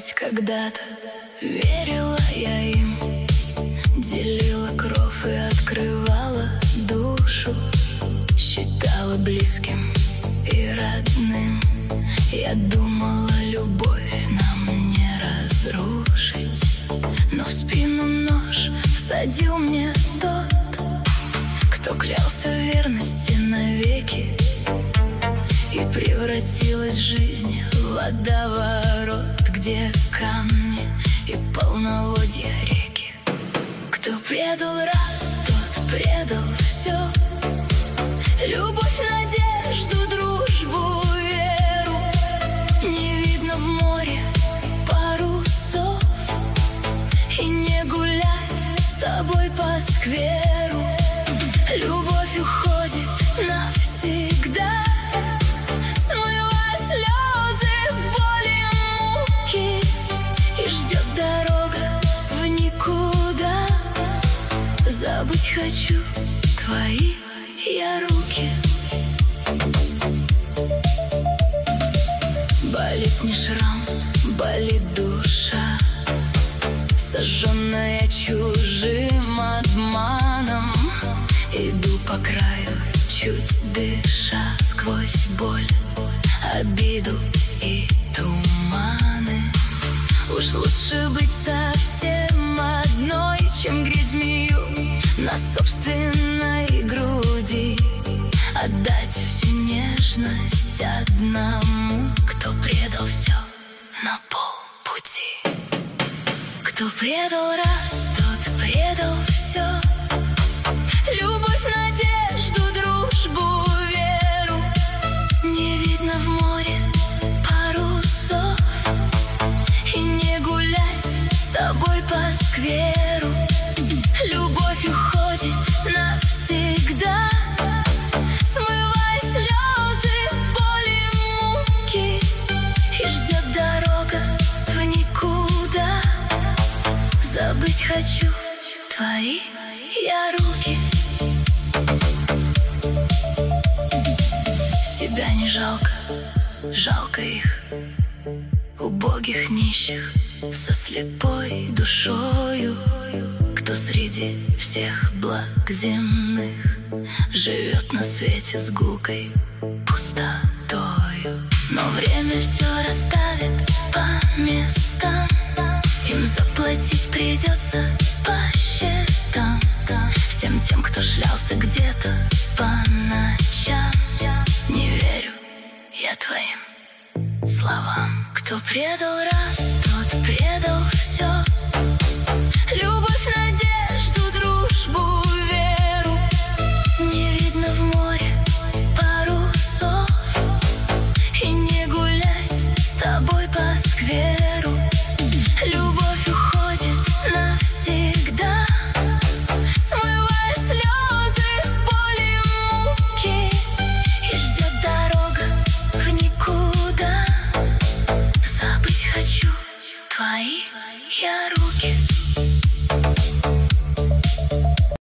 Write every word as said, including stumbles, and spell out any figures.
ведь когда-то верила я им, делила кровь и открывала душу, считала близким и родным. Я думала, любовь нам не разрушить, но в спину нож всадил мне тот, кто клялся в верности навеки, и превратилась жизнь в водоворот, где камни и полноводья реки. Кто предал раз, тот предал все: любовь, надежду, дружбу, веру. Не видно в море парусов, и не гулять с тобой по скверу. Любовь уходит навсегда, смывая слезы, боли, муки, и ждет дорога в никуда. Забыть хочу твои я руки. Болит не шрам, болит душа, сожженная чужим обманом. Иду по краю, чуть дыша, сквозь боль, обиду и туманы. Уж лучше быть совсем одной, чем греть змею на собственной груди, отдать всю нежность одному, кто предал все на полпути. Кто предал раз, тот предал все: любовь, надежду, дружбу, веру. Не видно в море парусов, и не гулять с тобой по скверу. Любовь уходит навсегда, смывая слезы, боли, муки, и ждет дорога в никуда. Забыть хочу твои я руки. Себя не жалко, жалко их, убогих нищих со слепой душою, кто среди всех благ земных живет на свете с гулкой пустотою. Но время все расставит по местам, им заплатить придется по счетам. Всем тем, кто шлялся где-то по ночам, не верю я твоим словам. Кто предал раз, тот предал все: любовь, надежда,